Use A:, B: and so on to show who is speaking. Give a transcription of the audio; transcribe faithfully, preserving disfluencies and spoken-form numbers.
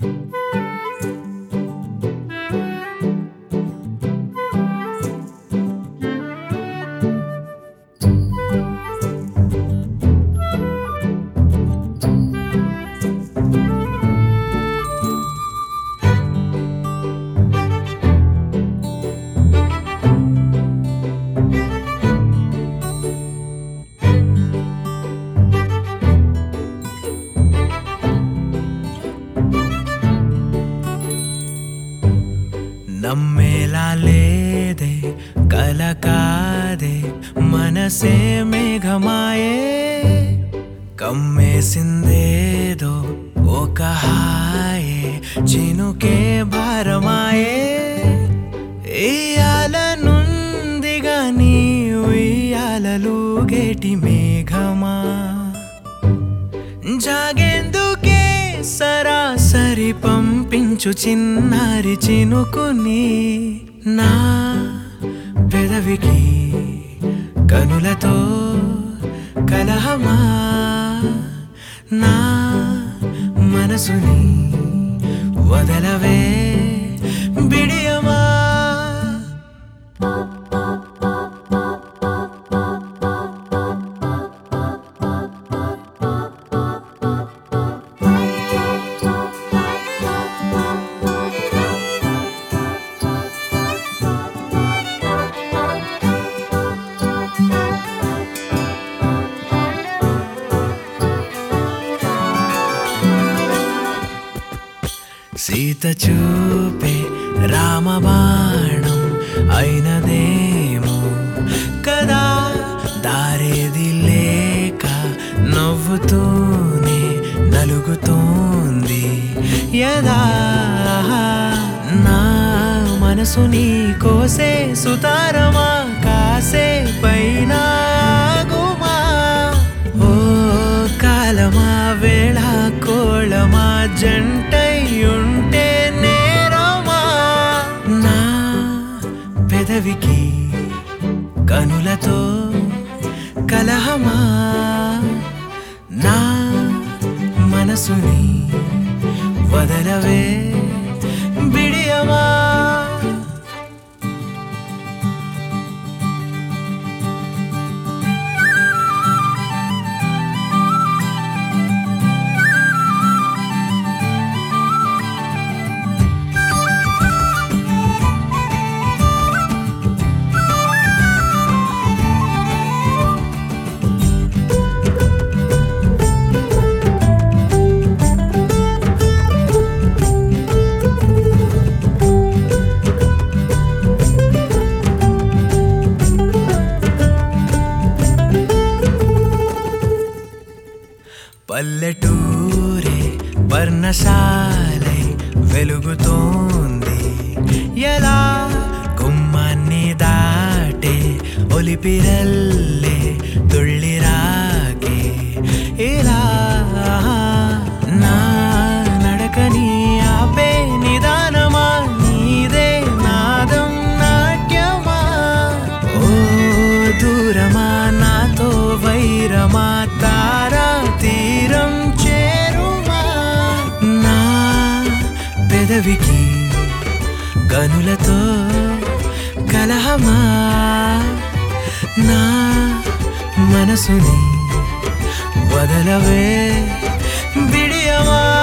A: నమ్మేలా లేదే కల కాదే మనసే మేఘమాయే కమ్మేసిందేదో ఒక హాయే చినుకే భారమాయే ఇయ్యాలనుందిగా నీ ఉయ్యాలలుగేటి మేఘమా జాగేందుకే సరాసరి పంపించు చిన్నారి చినుకుని నా పెదవికి కనులతో కలహమా నా మనసుని వదలవే బిడియమా సీత చూపే రామబాణం అయినదేమో కదా దారేది లేక నవ్వుతూనే నలుగుతోంది యదా నా మనసుని కోసే సుతారమా కాసే పైన గుమా ఓ కాలమా వేళ కోళమా జంటై ఉంటే నేరమా నా పెదవికి కనులతో కలహమా నా మనసుని వదలవే బిడియమా పల్లెటూరే పర్ణశాలై వెలుగుతోంది ఎలా గుమ్మాన్ని దాటే ఒలిపిరల్లే తుళ్ళిరాకే ఇలా నా నడకని ఆపే నిదానమా నీదే నాదం నాట్యమా ఓ దూరమా నాతో వైరమా తారా తీరం చేరుమా నా పెదవికి కనులతో కలహమా నా మనసుని వదలవే బిడియమా